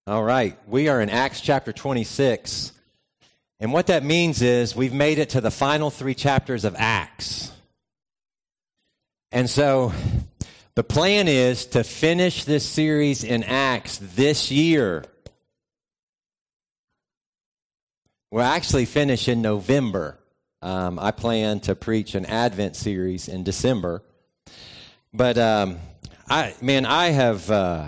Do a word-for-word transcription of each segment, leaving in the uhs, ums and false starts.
All right, we are in Acts chapter twenty-six, and what that means is we've made it to the final three chapters of Acts. And so the plan is to finish this series in Acts this year. We'll actually finish in November. Um, I plan to preach an Advent series in December. But, um, I man, I have... Uh,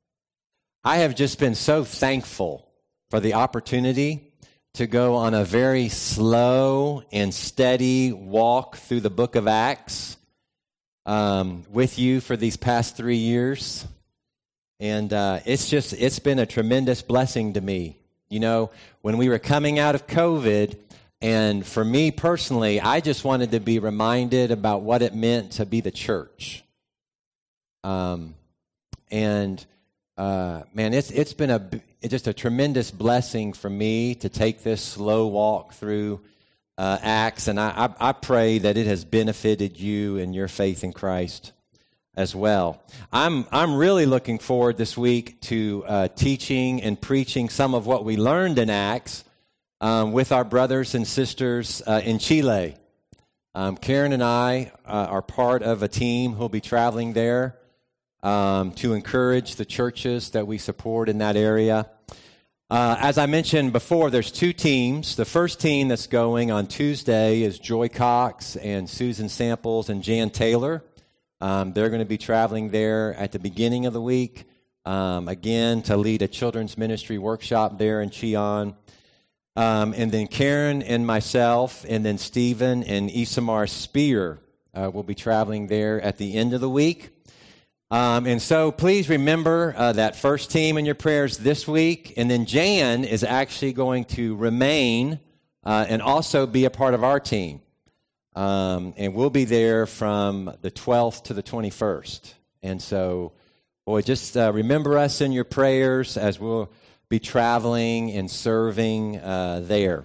I have just been so thankful for the opportunity to go on a very slow and steady walk through the book of Acts um, with you for these past three years. And uh, it's just, it's been a tremendous blessing to me. You know, when we were coming out of COVID, and for me personally, I just wanted to be reminded about what it meant to be the church. Um, and... Uh, man, it's it's been a it's just a tremendous blessing for me to take this slow walk through uh, Acts, and I, I, I pray that it has benefited you and your faith in Christ as well. I'm I'm really looking forward this week to uh, teaching and preaching some of what we learned in Acts um, with our brothers and sisters uh, in Chile. Um, Karen and I uh, are part of a team who'll be traveling there. Um, to encourage the churches that we support in that area. Uh, as I mentioned before, there's two teams. The first team that's going on Tuesday is Joy Cox and Susan Samples and Jan Taylor. Um, they're going to be traveling there at the beginning of the week, um, again, to lead a children's ministry workshop there in Chion. Um, and then Karen and myself, and then Stephen and Isamar Spear uh, will be traveling there at the end of the week. Um, and so please remember uh, that first team in your prayers this week. And then Jan is actually going to remain uh, and also be a part of our team. Um, and we'll be there from the twelfth to the twenty-first. And so, boy, just uh, remember us in your prayers as we'll be traveling and serving uh, there.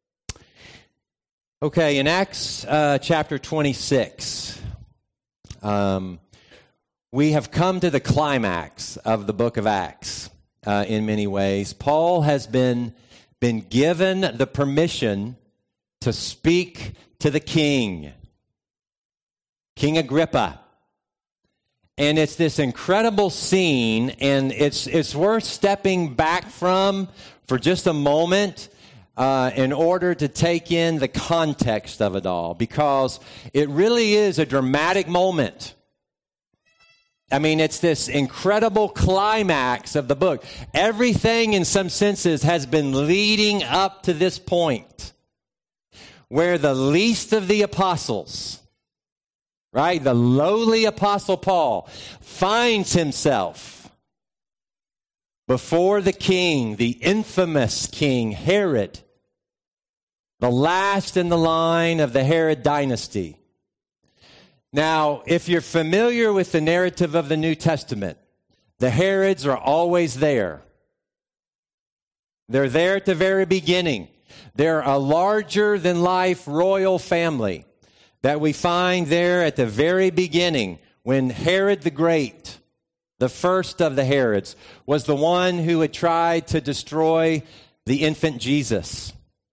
Okay, in Acts uh, chapter twenty-six, um, we have come to the climax of the book of Acts uh, in many ways. Paul has been, been given the permission to speak to the king, King Agrippa. And it's this incredible scene, and it's, it's worth stepping back from for just a moment uh, in order to take in the context of it all, because it really is a dramatic moment. I mean, it's this incredible climax of the book. Everything, in some senses, has been leading up to this point where the least of the apostles, right, the lowly apostle Paul, finds himself before the king, the infamous King Herod, the last in the line of the Herod dynasty. Now, if you're familiar with the narrative of the New Testament, the Herods are always there. They're there at the very beginning. They're a larger-than-life royal family that we find there at the very beginning when Herod the Great, the first of the Herods, was the one who had tried to destroy the infant Jesus.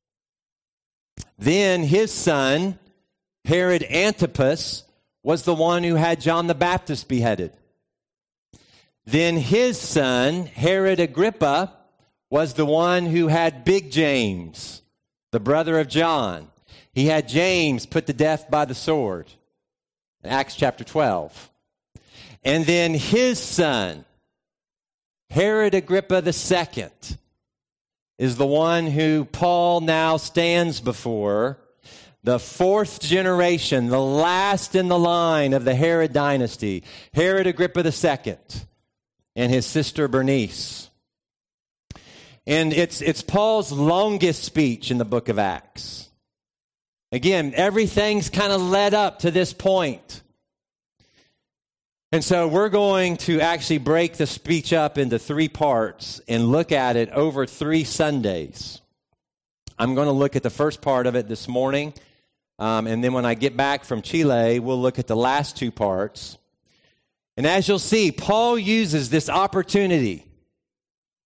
Then his son, Herod Antipas, was the one who had John the Baptist beheaded. Then his son, Herod Agrippa, was the one who had Big James, the brother of John. He had James put to death by the sword in Acts chapter twelve. And then his son, Herod Agrippa the second, is the one who Paul now stands before, the fourth generation, the last in the line of the Herod dynasty, Herod Agrippa the second, and his sister Bernice. And it's it's Paul's longest speech in the book of Acts. Again, everything's kind of led up to this point. And so we're going to actually break the speech up into three parts and look at it over three Sundays. I'm going to look at the first part of it this morning. Um, and then when I get back from Chile, we'll look at the last two parts. And as you'll see, Paul uses this opportunity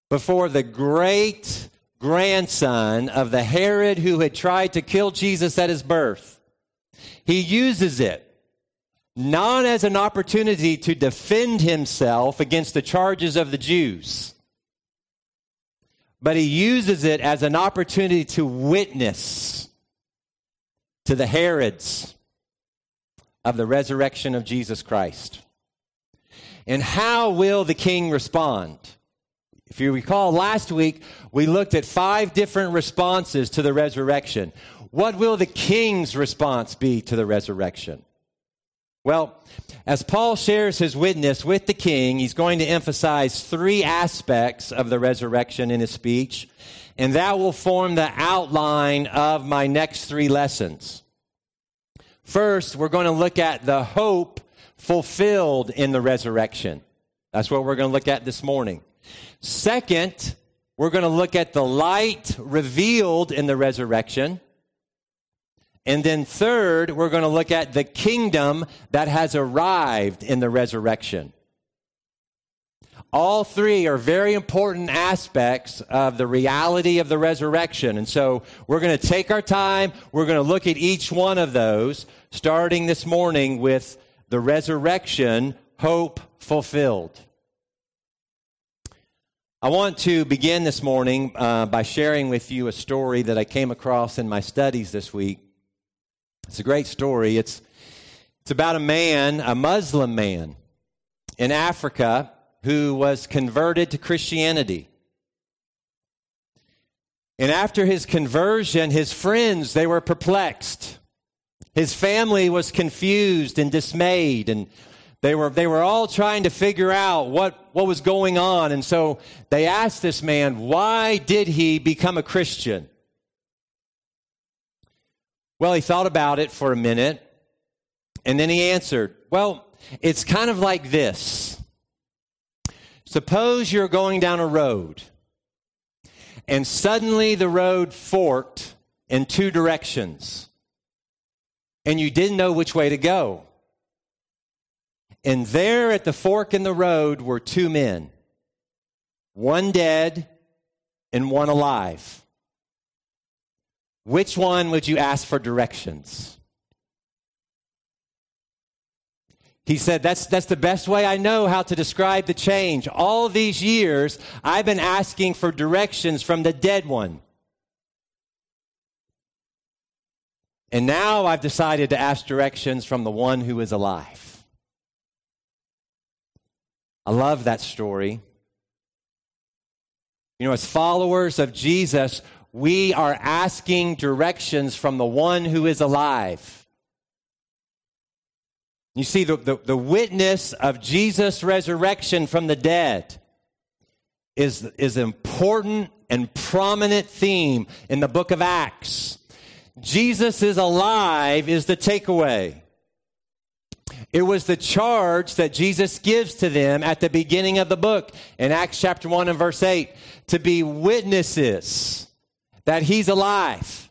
before the great grandson of the Herod who had tried to kill Jesus at his birth. He uses it not as an opportunity to defend himself against the charges of the Jews, but he uses it as an opportunity to witness to the Herods of the resurrection of Jesus Christ. And how will the king respond? If you recall, last week we looked at five different responses to the resurrection. What will the king's response be to the resurrection? Well, as Paul shares his witness with the king, he's going to emphasize three aspects of the resurrection in his speech, and that will form the outline of my next three lessons. First, we're going to look at the hope fulfilled in the resurrection. That's what we're going to look at this morning. Second, we're going to look at the light revealed in the resurrection. And then third, we're going to look at the kingdom that has arrived in the resurrection. All three are very important aspects of the reality of the resurrection. And so we're going to take our time. We're going to look at each one of those, starting this morning with the resurrection, hope fulfilled. I want to begin this morning uh, by sharing with you a story that I came across in my studies this week. It's a great story. It's, it's about a man, a Muslim man in Africa who was converted to Christianity. And after his conversion, his friends, they were perplexed. His family was confused and dismayed, and they were they were all trying to figure out what, what was going on. And so they asked this man, why did he become a Christian? Well, he thought about it for a minute, and then he answered, well, it's kind of like this. Suppose you're going down a road, and suddenly the road forked in two directions, and you didn't know which way to go. And there at the fork in the road were two men, one dead and one alive. Which one would you ask for directions? He said, that's, that's the best way I know how to describe the change. All these years, I've been asking for directions from the dead one. And now I've decided to ask directions from the one who is alive. I love that story. You know, as followers of Jesus, we are asking directions from the one who is alive. You see, the, the, the witness of Jesus' resurrection from the dead is, is an important and prominent theme in the book of Acts. Jesus is alive is the takeaway. It was the charge that Jesus gives to them at the beginning of the book in Acts chapter one and verse eight, to be witnesses that he's alive,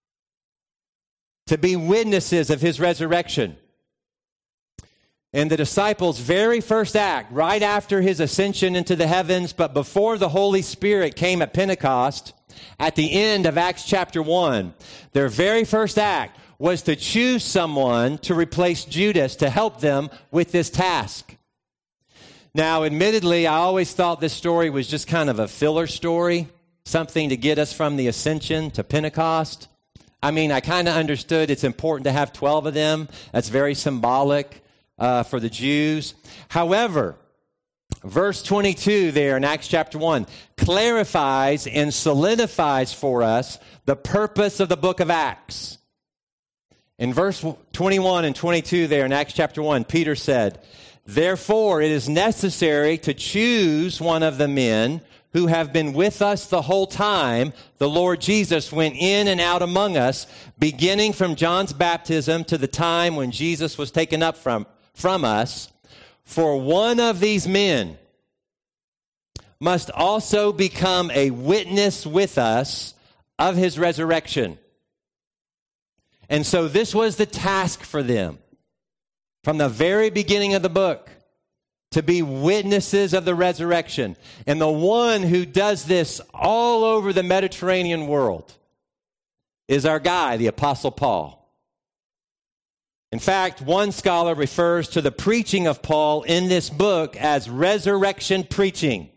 to be witnesses of his resurrection. And the disciples' very first act, right after his ascension into the heavens, but before the Holy Spirit came at Pentecost, at the end of Acts chapter one, their very first act was to choose someone to replace Judas to help them with this task. Now, admittedly, I always thought this story was just kind of a filler story, something to get us from the ascension to Pentecost. I mean, I kind of understood it's important to have twelve of them. That's very symbolic uh, for the Jews. However, verse twenty-two there in Acts chapter one clarifies and solidifies for us the purpose of the book of Acts. In verse twenty-one and twenty-two there in Acts chapter one, Peter said, therefore it is necessary to choose one of the men who have been with us the whole time the Lord Jesus went in and out among us, beginning from John's baptism to the time when Jesus was taken up from, from us. For one of these men must also become a witness with us of his resurrection. And so this was the task for them from the very beginning of the book. to be witnesses of the resurrection. And the one who does this all over the Mediterranean world is our guy, the Apostle Paul. In fact, one scholar refers to the preaching of Paul in this book as resurrection preaching.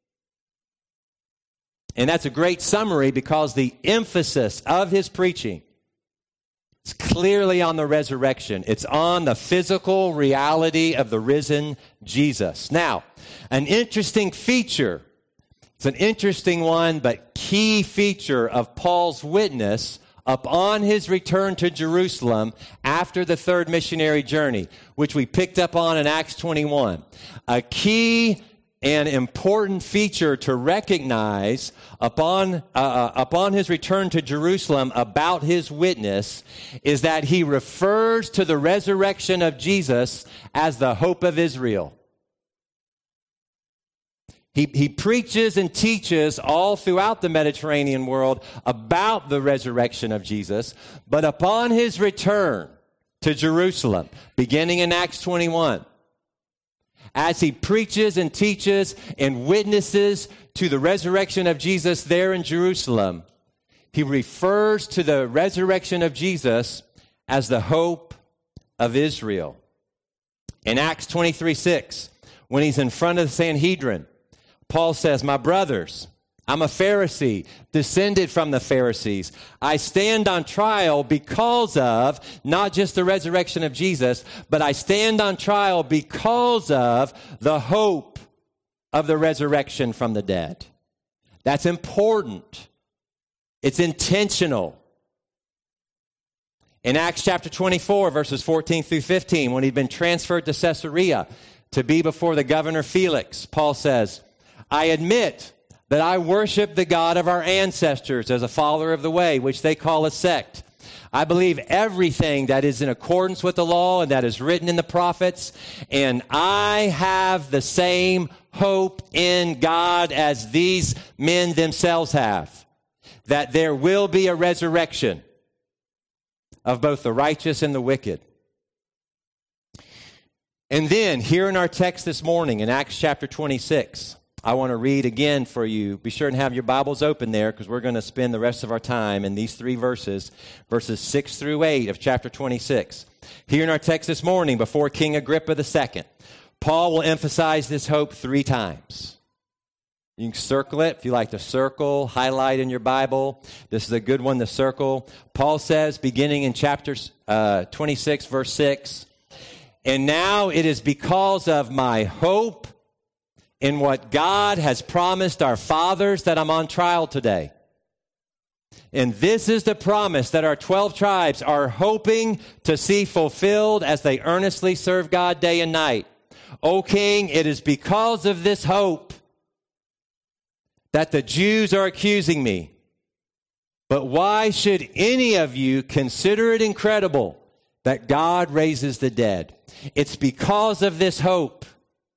And that's a great summary because the emphasis of his preaching is clearly on the resurrection. It's on the physical reality of the risen Jesus. Now, an interesting feature, it's an interesting one, but key feature of Paul's witness upon his return to Jerusalem after the third missionary journey, which we picked up on in Acts twenty-one. A key and important feature to recognize upon, uh, upon his return to Jerusalem about his witness is that he refers to the resurrection of Jesus as the hope of Israel. He, he preaches and teaches all throughout the Mediterranean world about the resurrection of Jesus, but upon his return to Jerusalem, beginning in Acts twenty-one, as he preaches and teaches and witnesses to the resurrection of Jesus there in Jerusalem, he refers to the resurrection of Jesus as the hope of Israel. In Acts twenty-three six, when he's in front of the Sanhedrin, Paul says, "My brothers, I'm a Pharisee, descended from the Pharisees. I stand on trial because of not just the resurrection of Jesus, but I stand on trial because of the hope of the resurrection from the dead." That's important. It's intentional. In Acts chapter twenty-four, verses fourteen through fifteen, when he'd been transferred to Caesarea to be before the governor Felix, Paul says, "I admit that I worship the God of our ancestors as a follower of the way, which they call a sect. I believe everything that is in accordance with the law and that is written in the prophets, and I have the same hope in God as these men themselves have, that there will be a resurrection of both the righteous and the wicked." And then, here in our text this morning, in Acts chapter twenty-six, I want to read again for you. Be sure and have your Bibles open there because we're going to spend the rest of our time in these three verses, verses six through eight of chapter twenty-six. Here in our text this morning, before King Agrippa the Second, Paul will emphasize this hope three times. You can circle it if you like to circle, highlight in your Bible. This is a good one to circle. Paul says, beginning in chapter uh, twenty-six, verse six, "And now it is because of my hope in what God has promised our fathers that I'm on trial today. And this is the promise that our twelve tribes are hoping to see fulfilled as they earnestly serve God day and night. O King, it is because of this hope that the Jews are accusing me. But why should any of you consider it incredible that God raises the dead? It's because of this hope."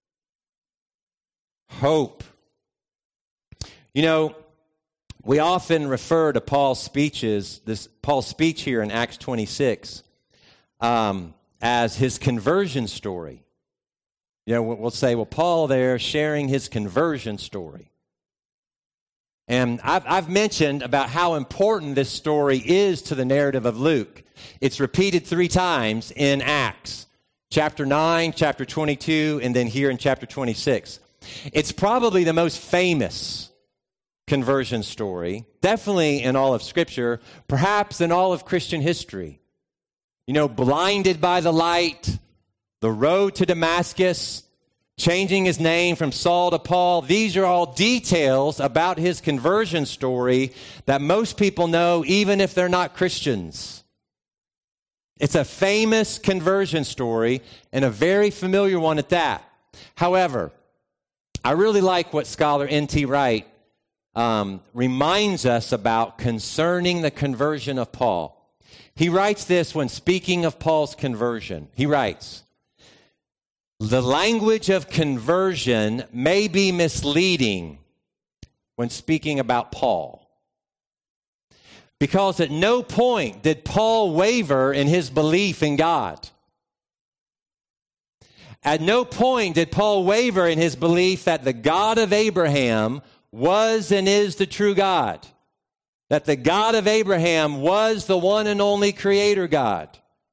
Hope. You know, we often refer to Paul's speeches, this Paul's speech here in Acts twenty-six, um, as his conversion story. You know, we'll say, well, Paul there sharing his conversion story. And I've, I've mentioned about how important this story is to the narrative of Luke. It's repeated three times in Acts, chapter nine, chapter twenty-two, and then here in chapter twenty-six. It's probably the most famous conversion story, definitely in all of Scripture, perhaps in all of Christian history. You know, blinded by the light, the road to Damascus, changing his name from Saul to Paul. These are all details about his conversion story that most people know, even if they're not Christians. It's a famous conversion story and a very familiar one at that. However, I really like what scholar N T Wright um, reminds us about concerning the conversion of Paul. He writes this when speaking of Paul's conversion. He writes, "The language of conversion may be misleading when speaking about Paul, because at no point did Paul waver in his belief in God. At no point did Paul waver in his belief that the God of Abraham was and is the true God. That the God of Abraham was the one and only creator God.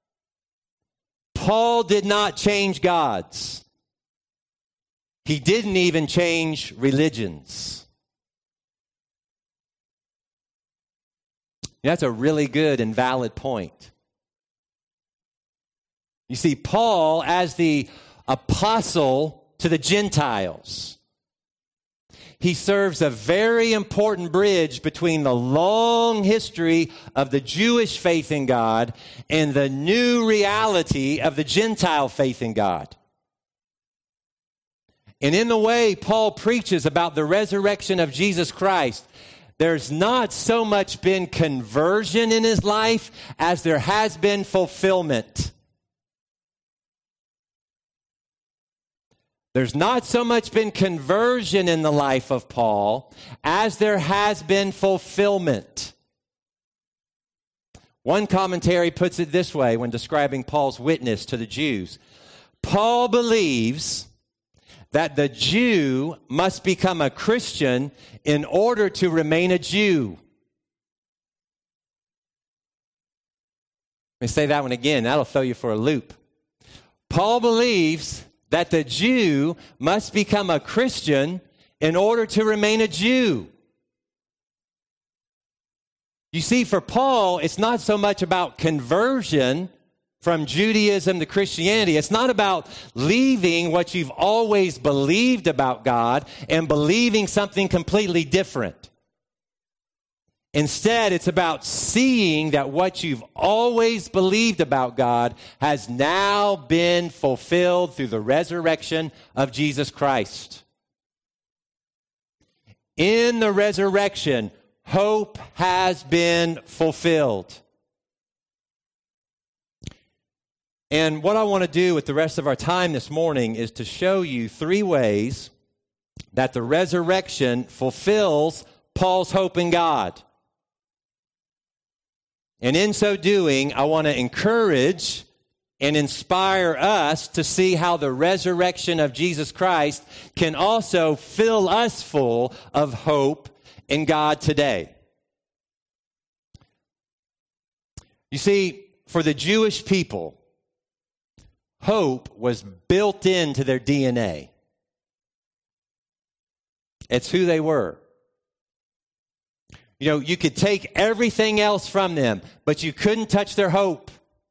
Paul did not change gods. He didn't even change religions. That's a really good and valid point. You see, Paul, as the apostle to the Gentiles, he serves a very important bridge between the long history of the Jewish faith in God and the new reality of the Gentile faith in God. And in the way Paul preaches about the resurrection of Jesus Christ, there's not so much been conversion in his life as there has been fulfillment. There's not so much been conversion in the life of Paul as there has been fulfillment. One commentary puts it this way when describing Paul's witness to the Jews. Paul believes that the Jew must become a Christian in order to remain a Jew. Let me say that one again. That'll throw you for a loop. Paul believes that the Jew must become a Christian in order to remain a Jew. You see, for Paul, it's not so much about conversion from Judaism to Christianity. It's not about leaving what you've always believed about God and believing something completely different. Instead, it's about seeing that what you've always believed about God has now been fulfilled through the resurrection of Jesus Christ. In the resurrection, hope has been fulfilled. And what I want to do with the rest of our time this morning is to show you three ways that the resurrection fulfills Paul's hope in God. And in so doing, I want to encourage and inspire us to see how the resurrection of Jesus Christ can also fill us full of hope in God today. You see, for the Jewish people, hope was built into their D N A. It's who they were. You know, you could take everything else from them, but you couldn't touch their hope.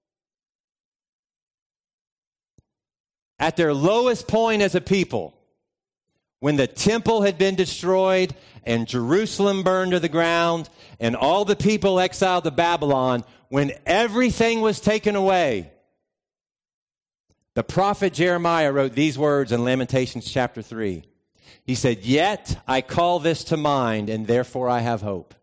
At their lowest point as a people, when the temple had been destroyed and Jerusalem burned to the ground and all the people exiled to Babylon, when everything was taken away, the prophet Jeremiah wrote these words in Lamentations chapter three. He said, "Yet I call this to mind, and therefore I have hope.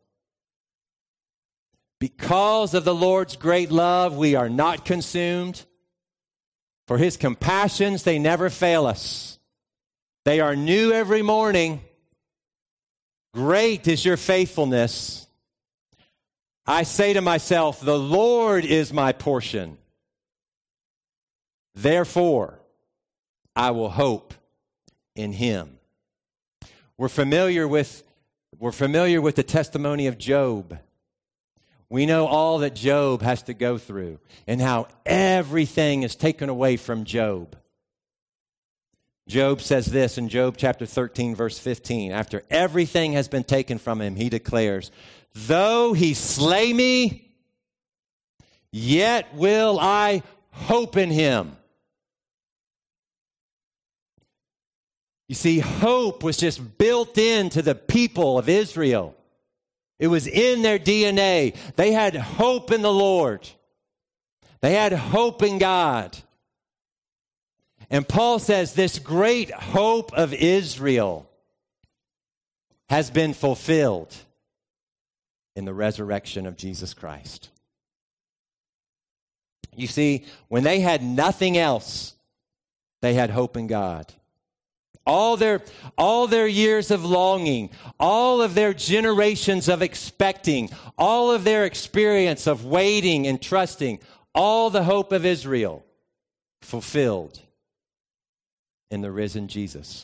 Because of the Lord's great love, we are not consumed. For his compassions, they never fail us. They are new every morning. Great is your faithfulness. I say to myself, the Lord is my portion. Therefore, I will hope in him." We're familiar with, we're familiar with the testimony of Job. We know all that Job has to go through and how everything is taken away from Job. Job says this in Job chapter thirteen, verse fifteen. After everything has been taken from him, he declares, "Though he slay me, yet will I hope in him." You see, hope was just built into the people of Israel. It was in their D N A. They had hope in the Lord. They had hope in God. And Paul says this great hope of Israel has been fulfilled in the resurrection of Jesus Christ. You see, when they had nothing else, they had hope in God. All their, all their years of longing, all of their generations of expecting, all of their experience of waiting and trusting, all the hope of Israel fulfilled in the risen Jesus.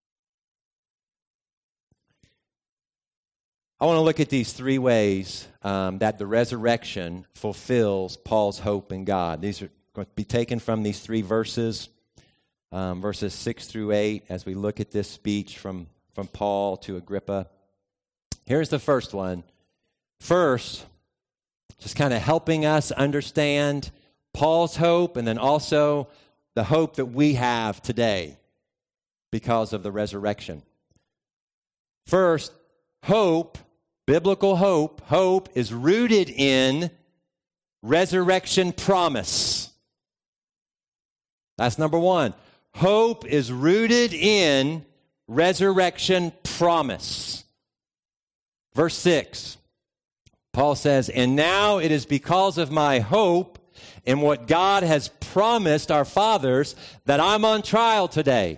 I want to look at these three ways um, that the resurrection fulfills Paul's hope in God. These are going to be taken from these three verses, um, verses six through eight, as we look at this speech from, from Paul to Agrippa. Here's the first one. First, just kind of helping us understand Paul's hope and then also the hope that we have today because of the resurrection. First, hope, biblical hope, hope is rooted in resurrection promise. That's number one. Hope is rooted in resurrection promise. Verse six, Paul says, "And now it is because of my hope in what God has promised our fathers that I'm on trial today."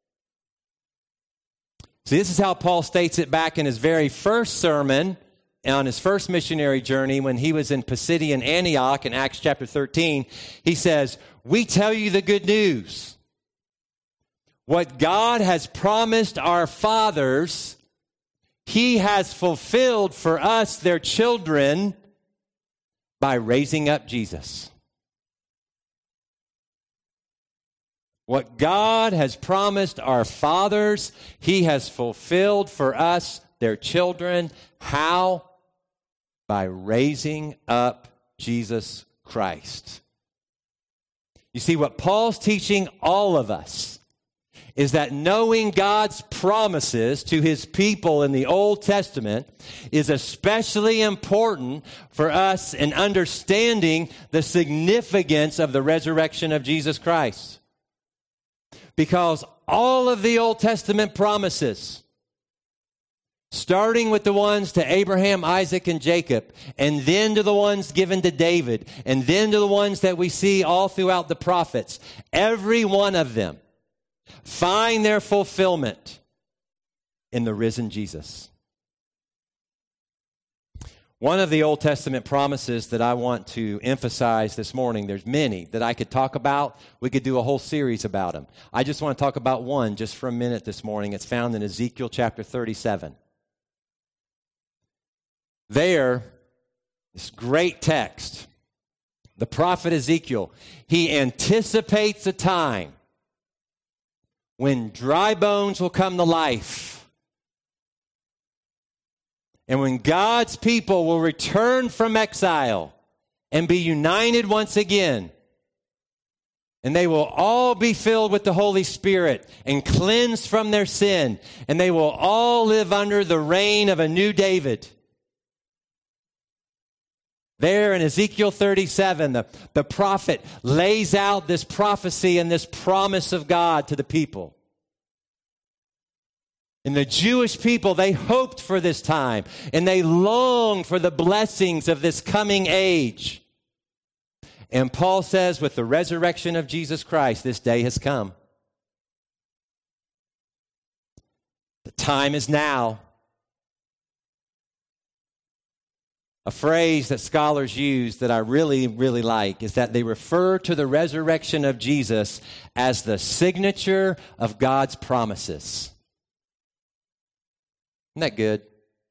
See, this is how Paul states it back in his very first sermon on his first missionary journey when he was in Pisidian Antioch in Acts chapter thirteen. He says, "We tell you the good news. What God has promised our fathers, He has fulfilled for us, their children, by raising up Jesus." What God has promised our fathers, He has fulfilled for us, their children. How? By raising up Jesus Christ. You see, what Paul's teaching all of us is that knowing God's promises to His people in the Old Testament is especially important for us in understanding the significance of the resurrection of Jesus Christ. Because all of the Old Testament promises, starting with the ones to Abraham, Isaac, and Jacob, and then to the ones given to David, and then to the ones that we see all throughout the prophets, every one of them find their fulfillment in the risen Jesus. One of the Old Testament promises that I want to emphasize this morning, there's many that I could talk about. We could do a whole series about them. I just want to talk about one just for a minute this morning. It's found in Ezekiel chapter thirty-seven. There, this great text, the prophet Ezekiel, he anticipates a time when dry bones will come to life. And when God's people will return from exile and be united once again, and they will all be filled with the Holy Spirit and cleansed from their sin, and they will all live under the reign of a new David. There in Ezekiel thirty-seven, the, the prophet lays out this prophecy and this promise of God to the people. And the Jewish people, they hoped for this time, and they longed for the blessings of this coming age. And Paul says, with the resurrection of Jesus Christ, this day has come. The time is now. A phrase that scholars use that I really, really like is that they refer to the resurrection of Jesus as the signature of God's promises. Isn't that good?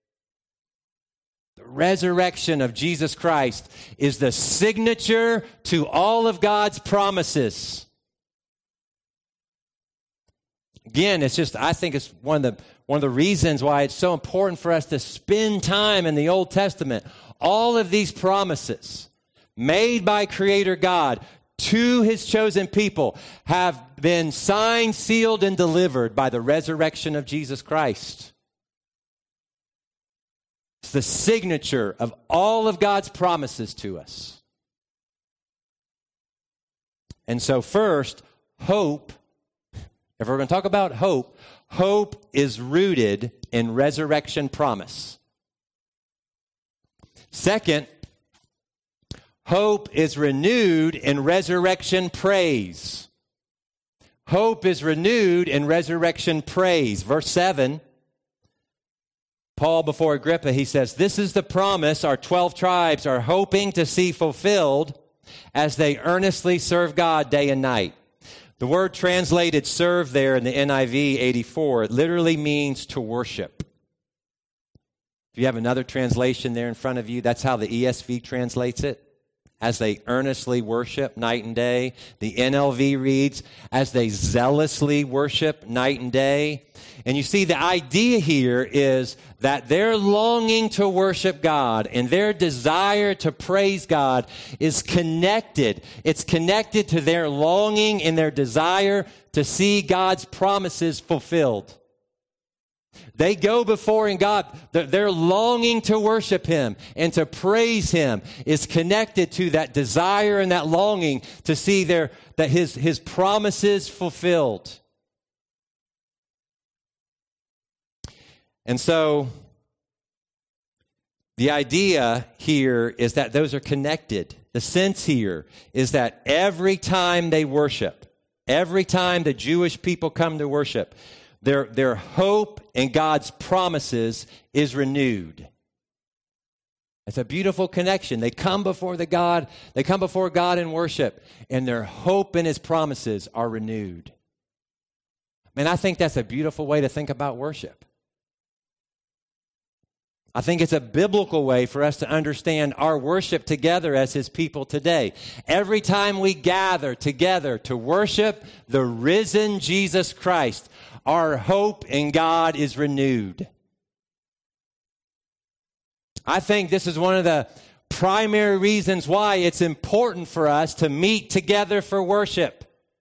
The resurrection of Jesus Christ is the signature to all of God's promises. Again, it's just, I think it's one of the one of the reasons why it's so important for us to spend time in the Old Testament. All of these promises made by Creator God to His chosen people have been signed, sealed, and delivered by the resurrection of Jesus Christ. It's the signature of all of God's promises to us. And so first, hope, if we're going to talk about hope, hope is rooted in resurrection promise. Second, hope is renewed in resurrection praise. Hope is renewed in resurrection praise. Verse seven, Paul before Agrippa, he says, "This is the promise our twelve tribes are hoping to see fulfilled as they earnestly serve God day and night." The word translated serve there in the N I V eighty-four, it literally means to worship. If you have another translation there in front of you, that's how the E S V translates it. As they earnestly worship night and day. The N L V reads, as they zealously worship night and day. And you see, the idea here is that their longing to worship God and their desire to praise God is connected. It's connected to their longing and their desire to see God's promises fulfilled. They go before in God. Their longing to worship Him and to praise Him is connected to that desire and that longing to see their that His, His promises fulfilled. And so, the idea here is that those are connected. The sense here is that every time they worship, every time the Jewish people come to worship, Their, their hope in God's promises is renewed. It's a beautiful connection. They come before the God, they come before God in worship, and their hope in His promises are renewed. Man, I think that's a beautiful way to think about worship. I think it's a biblical way for us to understand our worship together as His people today. Every time we gather together to worship the risen Jesus Christ, our hope in God is renewed. I think this is one of the primary reasons why it's important for us to meet together for worship.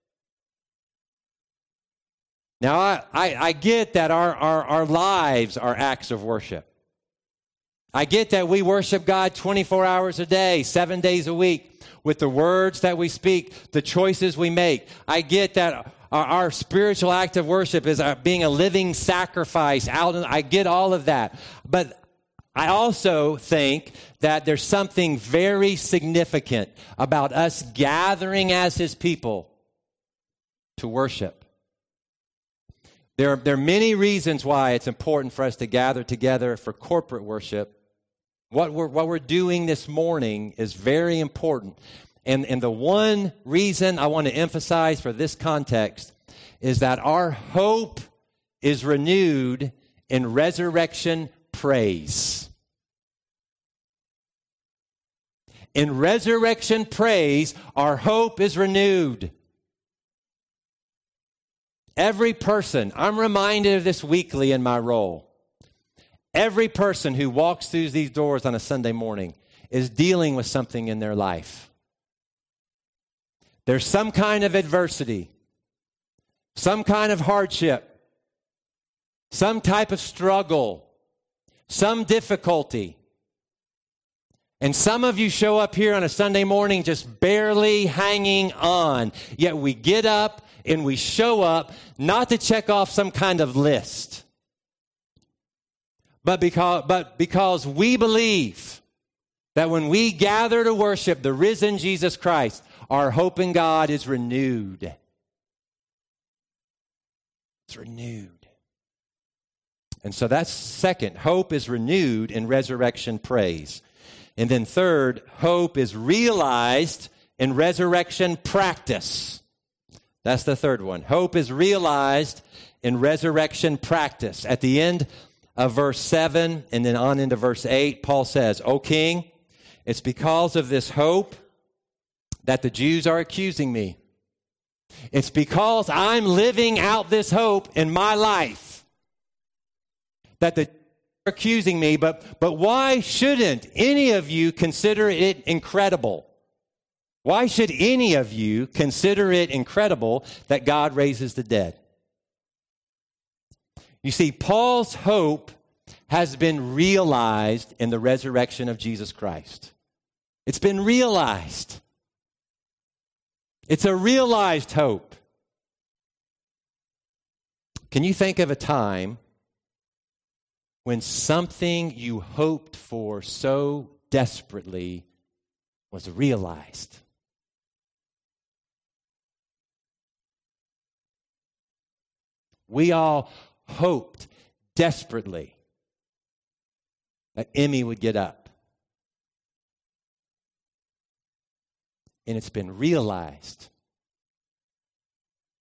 Now, I, I, I get that our, our, our lives are acts of worship. I get that we worship God twenty-four hours a day, seven days a week, with the words that we speak, the choices we make. I get that our, our spiritual act of worship is being a living sacrifice. Out, I get all of that. But I also think that there's something very significant about us gathering as His people to worship. There, there are many reasons why it's important for us to gather together for corporate worship. What we're, what we're doing this morning is very important. And, and the one reason I want to emphasize for this context is that our hope is renewed in resurrection praise. In resurrection praise, our hope is renewed. Every person, I'm reminded of this weekly in my role. Every person who walks through these doors on a Sunday morning is dealing with something in their life. There's some kind of adversity, some kind of hardship, some type of struggle, some difficulty. And some of you show up here on a Sunday morning just barely hanging on. Yet we get up and we show up not to check off some kind of list, but because, but because we believe that when we gather to worship the risen Jesus Christ, our hope in God is renewed. It's renewed. And so that's second. Hope is renewed in resurrection praise. And then third, hope is realized in resurrection practice. That's the third one. Hope is realized in resurrection practice. At the end of verse seven and then on into verse eight, Paul says, O King, it's because of this hope that the Jews are accusing me. It's because I'm living out this hope in my life that the Jews are accusing me. But, but why shouldn't any of you consider it incredible? Why should any of you consider it incredible that God raises the dead? You see, Paul's hope has been realized in the resurrection of Jesus Christ. It's been realized. It's a realized hope. Can you think of a time when something you hoped for so desperately was realized? We all hoped desperately that Emmy would get up. And it's been realized.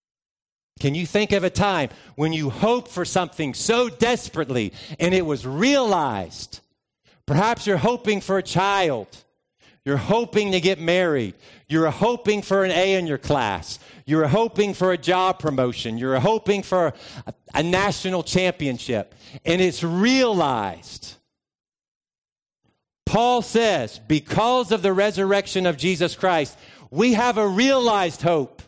Can you think of a time when you hoped for something so desperately and it was realized? Perhaps you're hoping for a child. You're hoping to get married. You're hoping for an A in your class. You're hoping for a job promotion. You're hoping for a, a national championship. And it's realized. Paul says, because of the resurrection of Jesus Christ, we have a realized hope.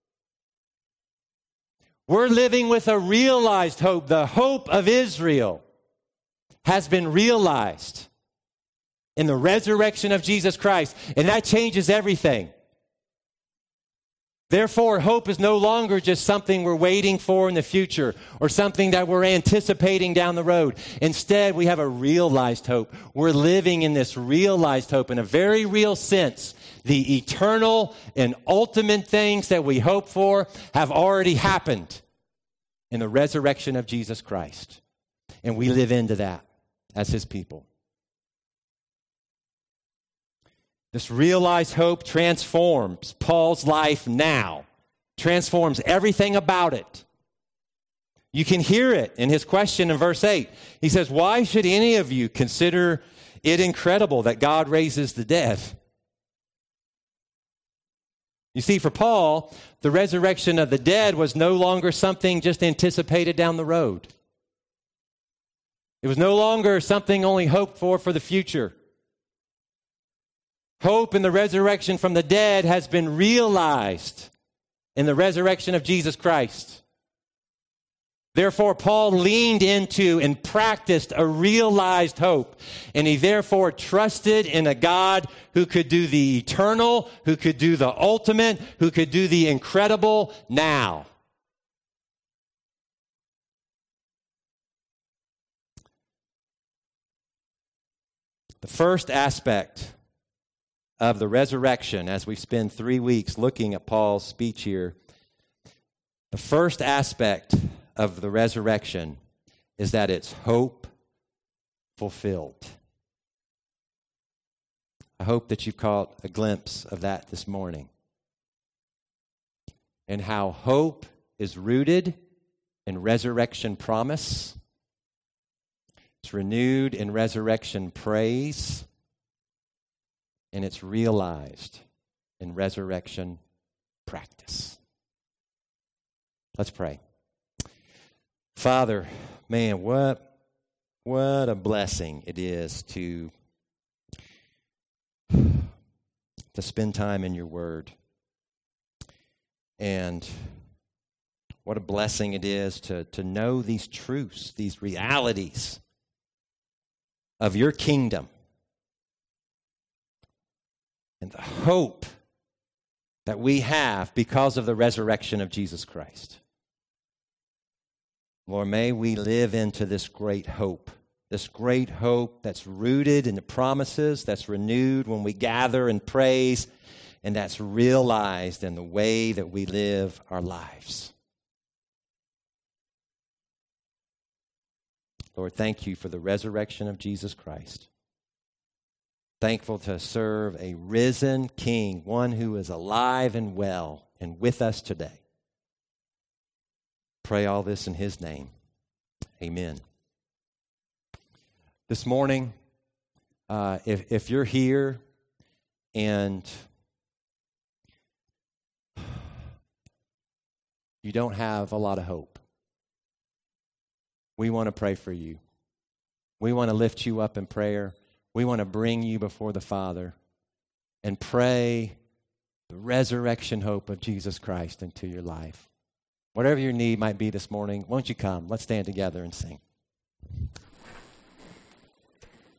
We're living with a realized hope. The hope of Israel has been realized in the resurrection of Jesus Christ, and that changes everything. Therefore, hope is no longer just something we're waiting for in the future or something that we're anticipating down the road. Instead, we have a realized hope. We're living in this realized hope in a very real sense. The eternal and ultimate things that we hope for have already happened in the resurrection of Jesus Christ. And we live into that as his people. This realized hope transforms Paul's life now, transforms everything about it. You can hear it in his question in verse eight. He says, why should any of you consider it incredible that God raises the dead? You see, for Paul, the resurrection of the dead was no longer something just anticipated down the road. It was no longer something only hoped for for the future. Hope in the resurrection from the dead has been realized in the resurrection of Jesus Christ. Therefore, Paul leaned into and practiced a realized hope, and he therefore trusted in a God who could do the eternal, who could do the ultimate, who could do the incredible now. The first aspect of the resurrection, as we spend three weeks looking at Paul's speech here, the first aspect of the resurrection is that it's hope fulfilled. I hope that you caught a glimpse of that this morning. And how hope is rooted in resurrection promise. It's renewed in resurrection praise. And it's realized in resurrection practice. Let's pray. Father, man, what, what a blessing it is to, to spend time in your word. And what a blessing it is to, to know these truths, these realities of your kingdom. And the hope that we have because of the resurrection of Jesus Christ. Lord, may we live into this great hope, this great hope that's rooted in the promises, that's renewed when we gather and praise, and that's realized in the way that we live our lives. Lord, thank you for the resurrection of Jesus Christ. Thankful to serve a risen King, one who is alive and well and with us today. Pray all this in his name. Amen. This morning, uh, if, if you're here and you don't have a lot of hope, we want to pray for you. We want to lift you up in prayer. We want to bring you before the Father and pray the resurrection hope of Jesus Christ into your life. Whatever your need might be this morning, won't you come? Let's stand together and sing.